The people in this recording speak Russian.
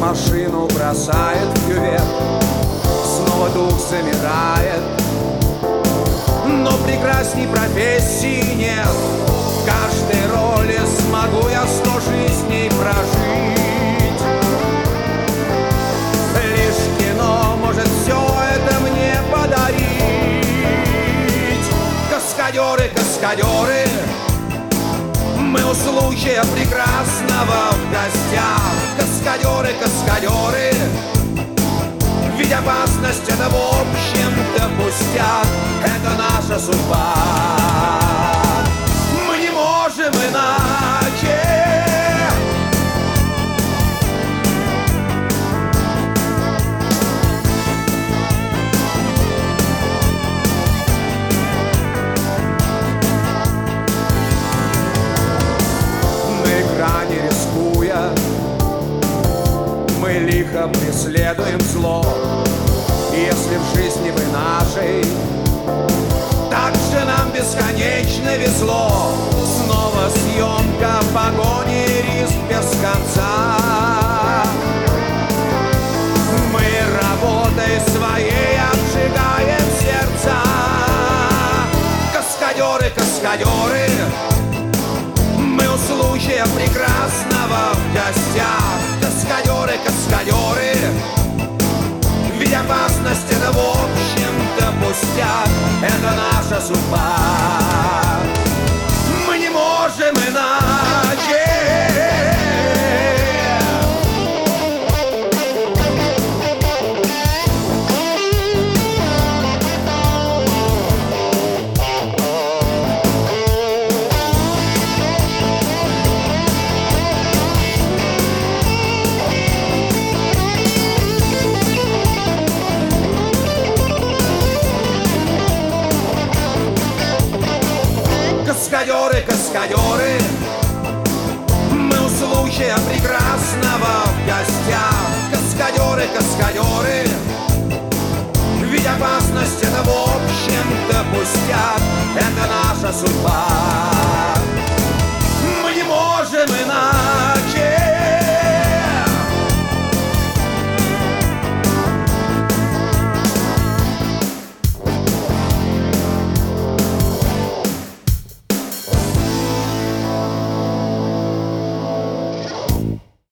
машину бросает в кювет, снова дух замирает. Но прекрасней профессии нет, в каждой роли смогу я 100 жизней прожить. Лишь кино может все это мне подарить. Каскадеры, каскадеры, мы у случая прекрасного в гостях. Каскадеры, каскадеры, ведь опасность это в общем-то пустяк. Это наша судьба, мы не можем иначе. Не рискуя, мы лихо преследуем зло. И если в жизни вы нашей так же нам бесконечно везло, снова съемка, погони, риск без конца. Мы работой своей обжигаем сердца. Каскадеры, каскадеры, случая прекрасного в гостях. Каскадеры, каскадеры, ведь опасность это в общем-то пустяк. Это наша судьба,